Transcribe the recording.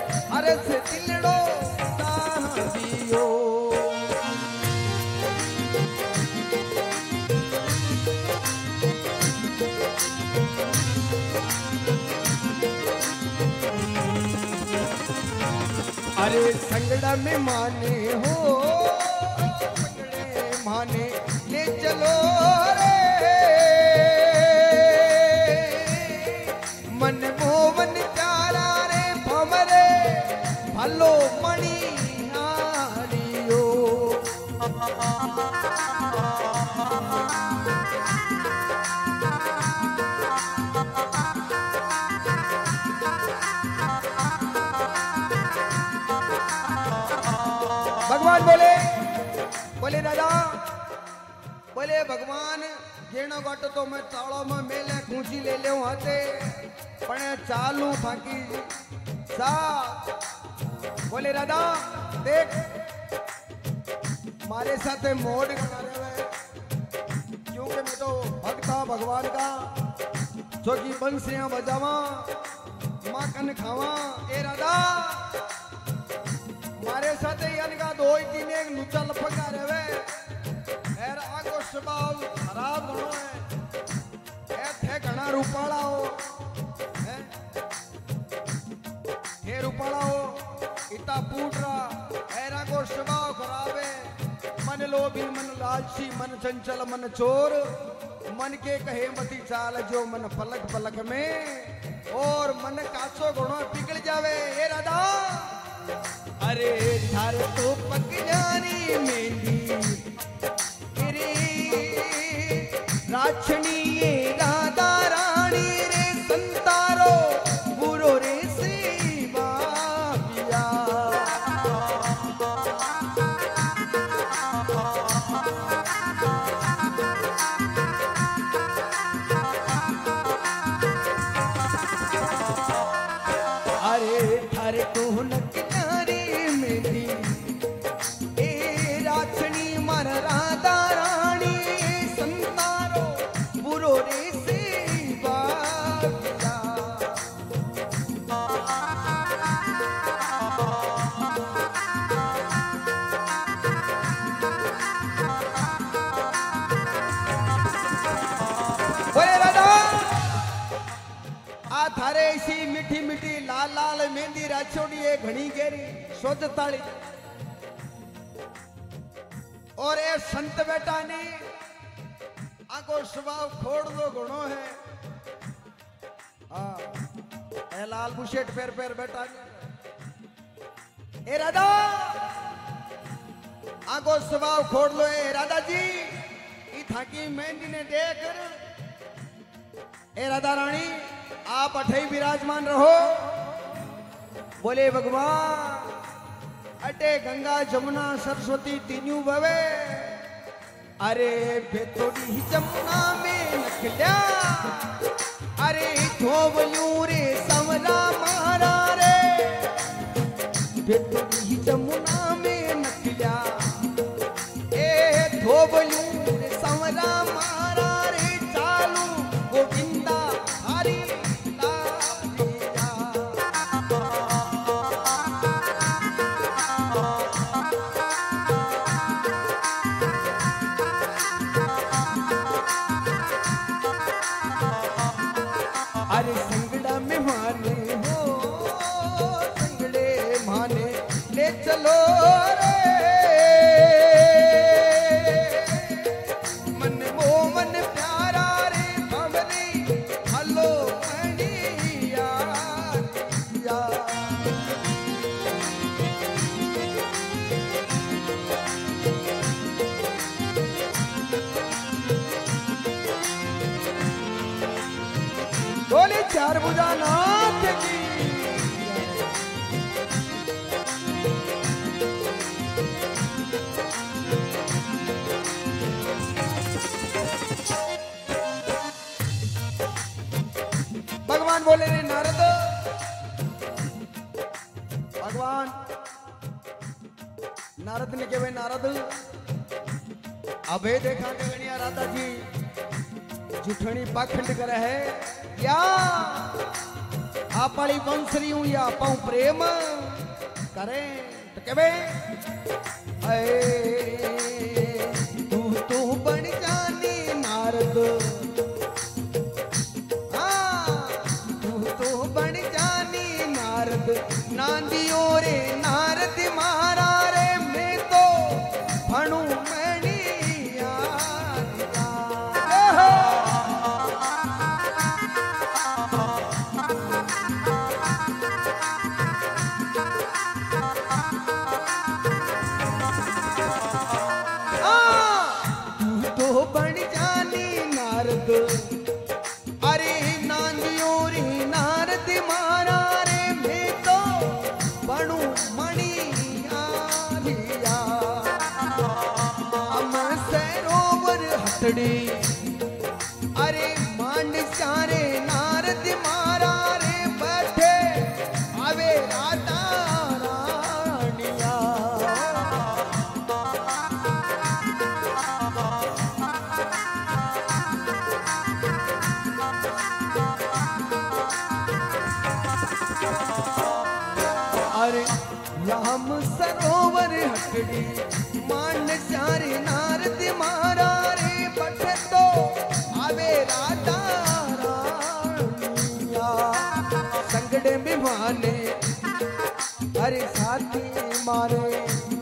अरे से दिलड़ो दियो अरे संगड़ा में माने हो संगड़े माने ले चलो रे मन मोवन प्यारा रे भमरे भलो मणि हारियो भगवान बोले दादा बोले भगवान घेणो घट तो मैं ताड़ो में मेले खूंची ले ले हाथे पण चालू थाकी सा बोले दादा देख मारे साथे मोड़ बना रहे क्योंकि मैं तो भक्त भगवान का जो की बंसियां बजावा माखन खावा ए राधा मारे साथे इनका दो ही तीन एक लुच्चा लफंगा रहे एर आगो स्वभाव खराब होनो है थे घना रूपाला हो हे रूपाला हो इता पूट रहा एरा को स्वभाव खराब है मन लोभी मन लालची मन चंचल मन चोर मन के कहे मती चाल जो मन पलक पलक में और मन काचो गुणों पिघल जावे ए राधा अरे थार तो पक जानी मेंदी रे राक्षणी ये राधा रानी रे संतारो बुरो रे सेवा पिया अरे थारे तो नक थारे ऐसी मीठी मीठी लाल लाल मेहंदी राछोड़ी है घनी गेरी शुद्ध ताली और ये संत बेटा ने आको स्वभाव खोड़ दो गुणों है हाँ लाल बुशेट पैर पैर बेटा ए राधा आको स्वभाव खोड़ लो ए राधा जी ई थाकी मेहंदी ने देख ए राधा रानी आप अठे विराजमान रहो बोले भगवान अटे गंगा जमुना सरस्वती तीनू बवे अरे बेतोड़ी जमुना में नखल्या अरे धोबलू रे समरा मारा रे बेतोड़ी जमुना में नखल्या ए धोबलू रे समरा मारा रे चालू गोविंदा हरी अरे संगड़ा में माने हो संगड़े माने ले चलो रे मन मोमन प्यारा रे भवरी हलो मणिया बोले चार भुजा नाथ की भगवान बोले रे नारद भगवान नारद ने कहे नारद अबे देखा गणिया राधा जी जुठनी पाखंड करे है क्या आपली बंसरी हूं या पाऊं प्रेम करे तो के तू तो बन जानी नारद तू तो बन जानी नारद नांदियो रे नारद मारा रे मैं तो भणू बन जानी नारद अरे नांदियो रे नारद मारा रे मैं तो बनू मणि आलिया हम सरोवर हटड़ी अरे मांड सारे नारद मारा रे बैठे आवे राधा रानिया अरे हम सरोवर हटड़ी मान सारे नारद मारा रे बट तो आवे राधा रानिया संगड़े में माने अरे साथी मारे